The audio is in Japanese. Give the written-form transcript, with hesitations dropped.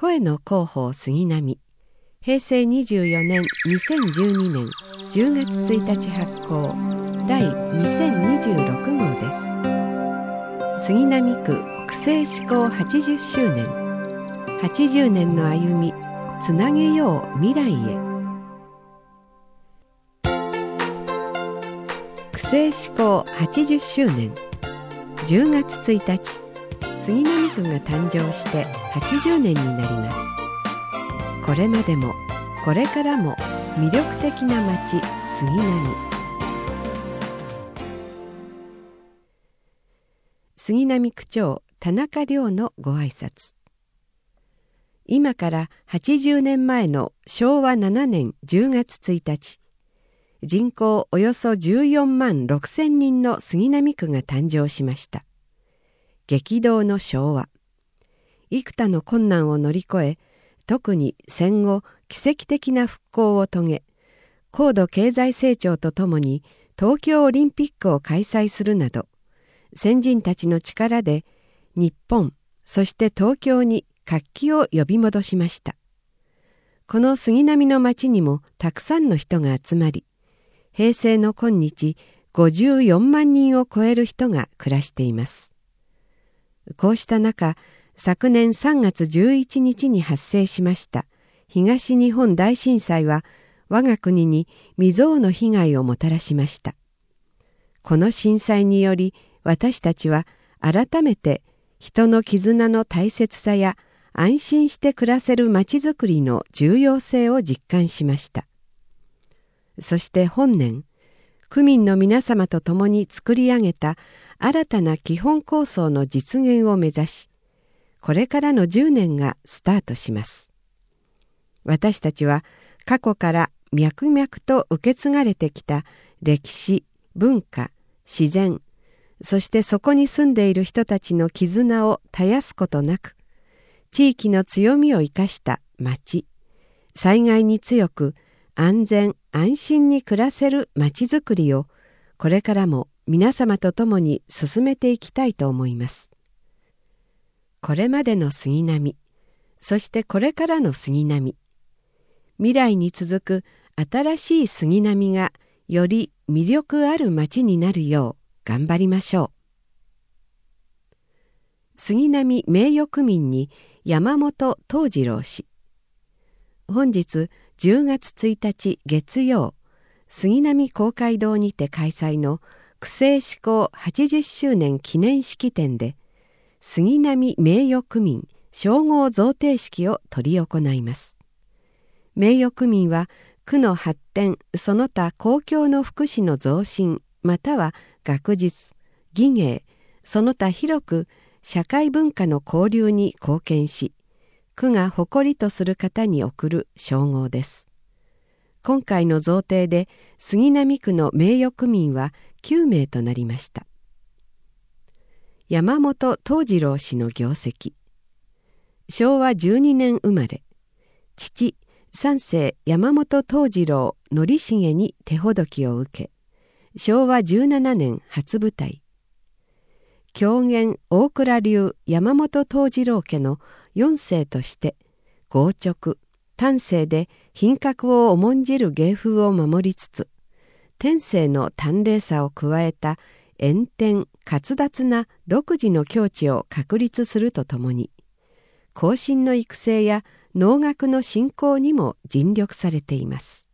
声の広報杉並、平成24年2012年10月1日発行第2026号です。杉並区区政施行80周年、80年の歩み、つなげよう未来へ。区政施行80周年、10月1日、杉並区が誕生して80年になります。これまでもこれからも魅力的な町杉並。杉並区長田中良のご挨拶。今から80年前の昭和7年10月1日、人口およそ14万6千人の杉並区が誕生しました。激動の昭和、幾多の困難を乗り越え、特に戦後奇跡的な復興を遂げ、高度経済成長とともに東京オリンピックを開催するなど、先人たちの力で日本、そして東京に活気を呼び戻しました。この杉並の町にもたくさんの人が集まり、平成の今日54万人を超える人が暮らしています。こうした中、昨年3月11日に発生しました東日本大震災は我が国に未曾有の被害をもたらしました。この震災により私たちは改めて人の絆の大切さや安心して暮らせるまちづくりの重要性を実感しました。そして本年、区民の皆様と共に作り上げた新たな基本構想の実現を目指し、これからの10年がスタートします。私たちは過去から脈々と受け継がれてきた歴史、文化、自然、そしてそこに住んでいる人たちの絆を絶やすことなく、地域の強みを生かした町、災害に強く安全安心に暮らせる町づくりをこれからも皆様と共に進めていきたいと思います。これまでの杉並、そしてこれからの杉並、未来に続く新しい杉並がより魅力ある町になるよう頑張りましょう。杉並名誉区民に山本東次郎氏。本日10月1日月曜、杉並公会堂にて開催の区政施行80周年記念式典で杉並名誉区民称号贈呈式を執り行います。名誉区民は区の発展その他公共の福祉の増進または学術、技芸その他広く社会文化の交流に貢献し、区が誇りとする方に贈る称号です。今回の贈呈で杉並区の名誉区民は9名となりました。山本東次郎氏の業績。昭和12年生まれ、父三世山本東次郎則重に手ほどきを受け、昭和17年初舞台。狂言大蔵流山本東次郎家の4世として豪直端正で品格を重んじる芸風を守りつつ、天性の端麗さを加えた炎天闊脱な独自の境地を確立するとともに、後進の育成や能楽の振興にも尽力されています。